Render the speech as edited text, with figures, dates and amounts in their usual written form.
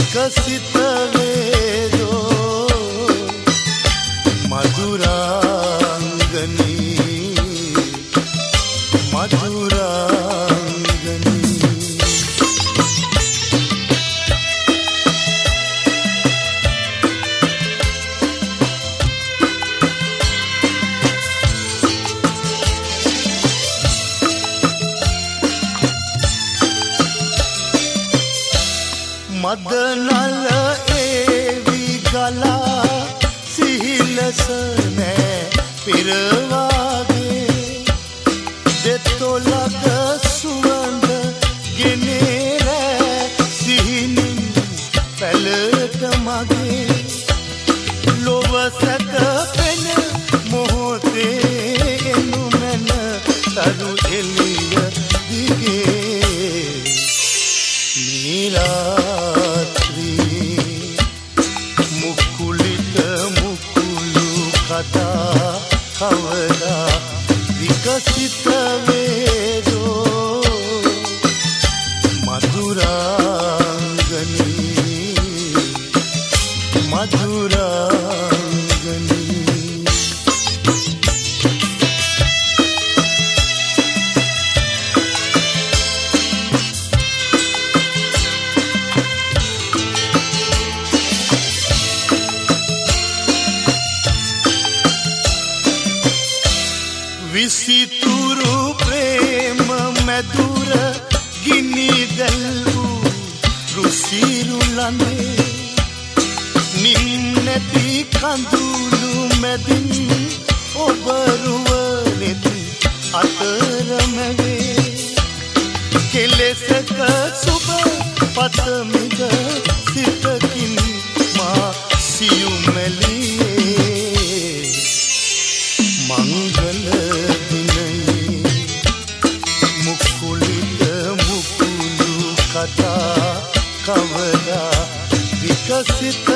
විකසිත වේදෝ මధుරාංගනී මధుරාංගනී මදනල ඒවි ගලා සිහිලස නෑ පිරවාගේ දෙතොලක සුවඳ ගෙනේ සිහිනින් පැලට මගේ ලොව සැක පෙන මොහොතේ එනු මැන තරු එළිය දිගේ නීරාත්‍රී මුකුලිත මුකුලු කතා කවදා විකසිත වේදෝ මధుරාංගනී මధుරාංගනී විසිතුරු ප්‍රේම මැදුර ගිනි දැල්වූ රුසිරුලනේ නින්නැති කඳුළු මැදින් ඔබ රුවනෙත් අතරමැවේ කෙලෙසක සුබ පතමිද සිතකින් මා සියුමැලියේ මංගල කතා කවදා විකසිත